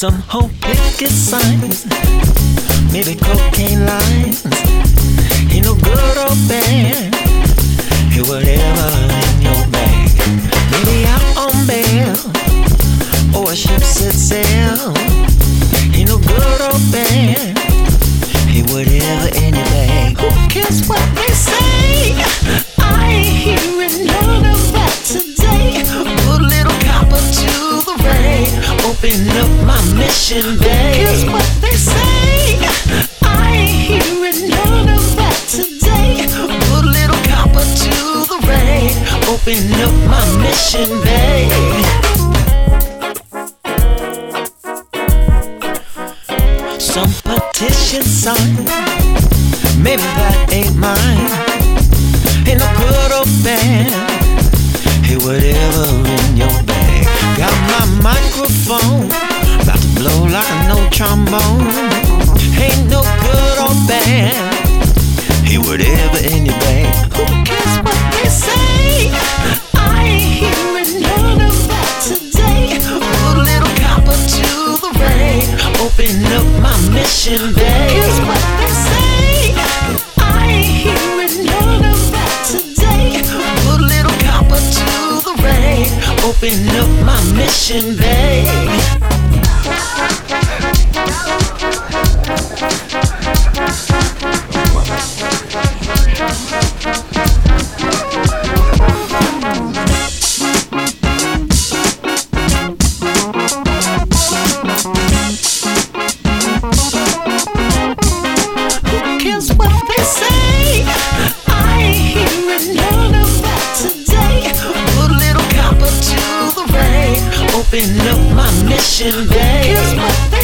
Some whole picket signs, maybe cocaine lines. Ain't no good or bad, hey, whatever in your bag. Maybe out on bail, or a ship set sail. Ain't no good or bad, hey, whatever in your bag. Who cares what they say? I ain't hearing none of that today. Put a little copper to the rain, open up my mission bay. Who cares what they say? I ain't hearing none of that today. Put a little copper to the rain, open up my mission bay. Some petition sign, maybe that ain't mine. Ain't no good or bad, hey, whatever in your bag. Got my microphone, about to blow like a no trombone. Ain't no good or bad, hey, whatever in your bag. Who cares what they say? I ain't hearing none of that today. Put a little copper to the rain, open up my mission bay. Who cares what they say? I ain't hearing none of that today. Put a little copper to the rain, open up my mission bay. Who cares what they say? I ain't hearing none of that today. Put a little copper to the rain, open up my mission bay. Who cares what